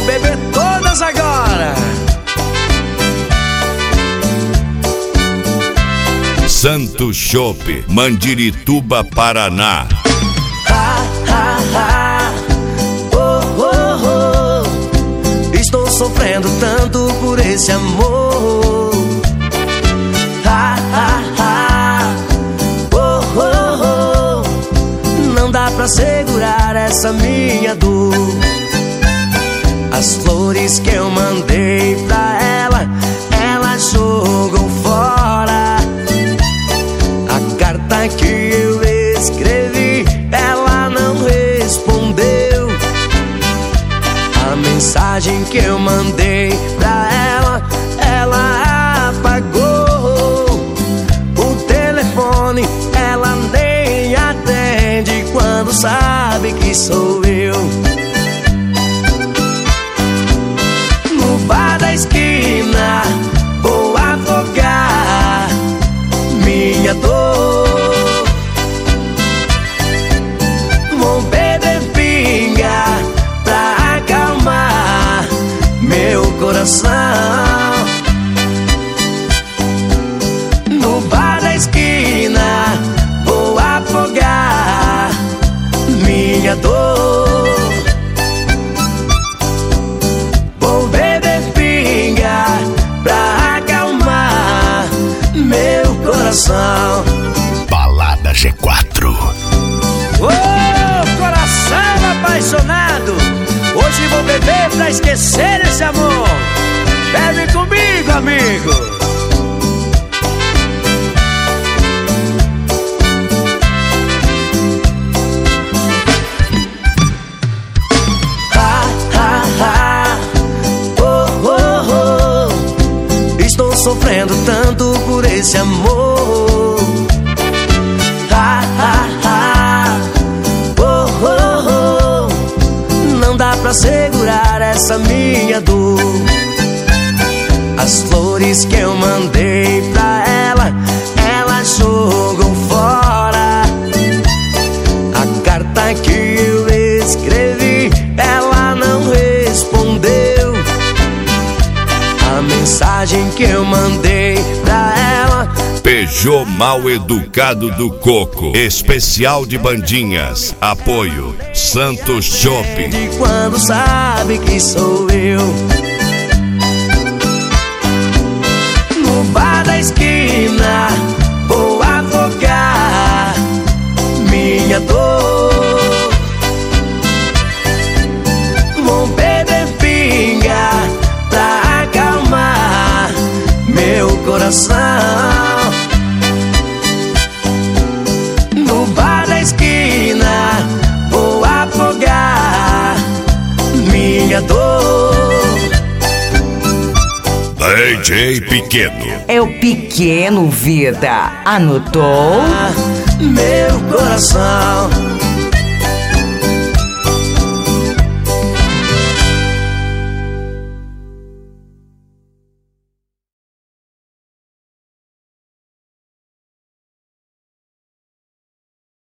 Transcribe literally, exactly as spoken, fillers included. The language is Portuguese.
beber todas agora. Santo Chopp, Mandirituba, Paraná. Ha, ha, ha. Oh, oh, oh. Estou sofrendo tanto por esse amor. Ha, ha, ha. Oh, oh, oh. Não dá pra segurar essa minha dor. As flores que eu mandei pra ela, ela jogou fora. A carta que eu escrevi, ela não respondeu. A mensagem que eu mandei pra ela, ela apagou. O telefone ela nem atende quando sabe que sou eu. No bar da esquina vou afogar minha dor. Vou beber pinga pra acalmar meu coração. No bar da esquina vou afogar minha dor. Vou beber pinga pra acalmar meu coração. Balada G quatro. Ô, oh, coração apaixonado, hoje vou beber pra esquecer esse amor. Bebe comigo, amigo. Ha, ha, ha. Oh, oh, oh. Estou sofrendo tanto por esse amor. Ha, ha, ha. Oh, oh, oh. Não dá pra segurar essa minha dor. As flores que eu mandei pra ela, ela jogou fora. A carta que eu escrevi, ela não respondeu. A mensagem que eu mandei pra ela, Peugeot Mal Educado do Coco, especial de bandinhas. Apoio Santo Chopp. de quando sabe que sou eu. No bar da esquina vou afogar minha dor. Vou beber pinga pra acalmar meu coração. No bar da esquina vou afogar minha dor. D J Pequeno. É o Pequeno, vida. Anotou? Meu coração.